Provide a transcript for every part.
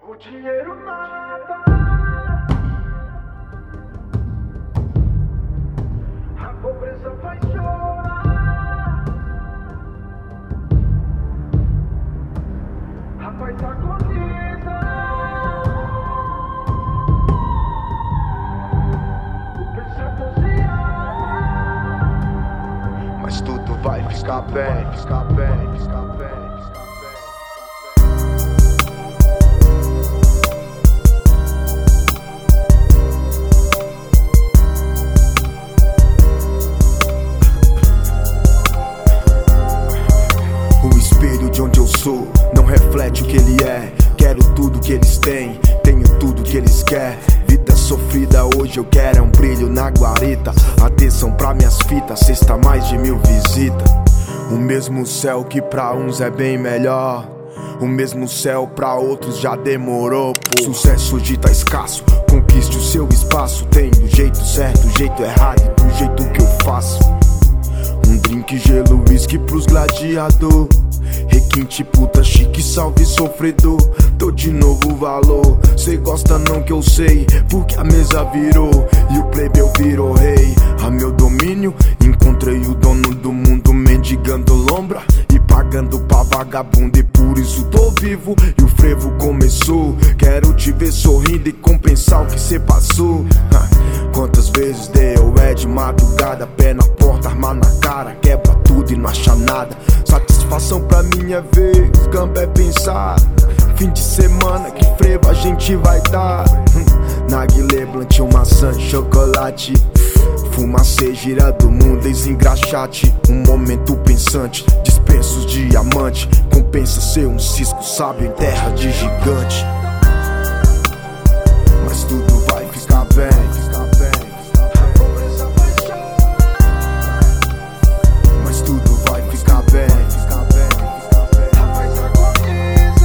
O dinheiro mata, a pobreza faz chorar, a paz agoniza, o pensamento se ama, mas tudo vai ficar bem, ficar bem, ficar bem, ficar bem. De onde eu sou, não reflete o que ele é. Quero tudo que eles têm, tenho tudo que eles querem. Vida sofrida, hoje eu quero é um brilho na guarita. Atenção pra minhas fitas, sexta mais de 1000 visitas. O mesmo céu que pra uns é bem melhor, o mesmo céu pra outros já demorou, pô. Sucesso hoje tá escasso, conquiste o seu espaço. Tem do jeito certo, do jeito errado e do jeito que eu faço. Um drink, gelo, whisky pros gladiador. Requinte, puta, chique, salve sofredor. Tô de novo valor, cê gosta não que eu sei, porque a mesa virou e o plebeu virou rei. A meu domínio, encontrei o dono do mundo mendigando lombra e pagando pra vagabundo, e por isso tô vivo e o frevo começou. Quero te ver sorrindo e compensar o que cê passou. Quantas vezes deu de madrugada, pé na porta, arma na cara, quebra tudo e não acha nada. Satisfação pra minha vez, gamba é pensar. Fim de semana, que frevo a gente vai dar. Narguilé, blunt, maçã, chocolate. Fumacê, gira do mundo, desengraxate. Um momento pensante, dispensa os diamantes. Compensa ser um cisco sábio em terra de gigante. Mas tudo vai ficar bem, ficar bem. Mas tudo vai ficar bem, ficar bem, ficar bem. a paz agoniza,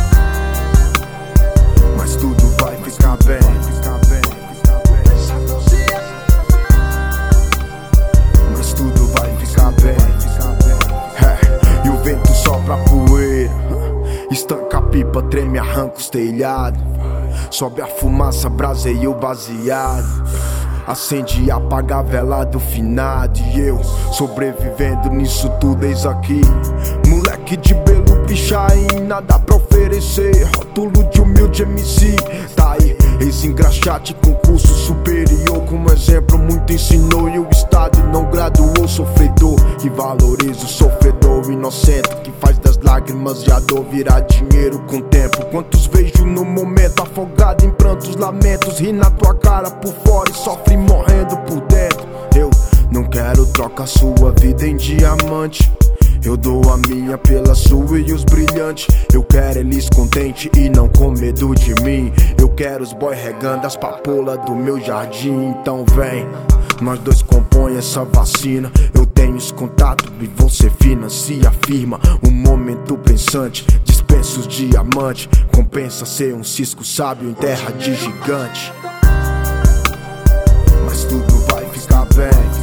Mas tudo vai ficar bem, ficar bem, ficar o bem. pensamento se ama, Mas tudo vai ficar bem, ficar bem. E o vento sopra a poeira, estanca a pipa, treme, arranca os telhados. Sobe a fumaça, braseia o baseado. Acende e apaga a vela do finado. E eu sobrevivendo nisso tudo, eis aqui. Moleque de belo pichain, nada pra oferecer. Rótulo de humilde MC, tá aí. Ex-engraxate, concurso superior. Como exemplo muito ensinou e o estado não graduou. Sofredor que valoriza o sofredor inocente, que faz das lágrimas e a dor virar dinheiro com o tempo. Quantos vejo no momento afogado em prantos, lamentos, ri na tua cara por fora e sofre morrendo por dentro. Eu não quero trocar sua vida em diamante, eu dou a minha pela sua e os brilhantes. Eu quero eles contentes e não com medo de mim. Eu quero os boy regando as papolas do meu jardim. Então vem, nós dois compõe essa vacina. Eu tenho os contatos e você financia a firma. Um momento pensante, dispensa os diamantes. Compensa ser um cisco sábio em terra de gigante. Mas tudo vai ficar bem.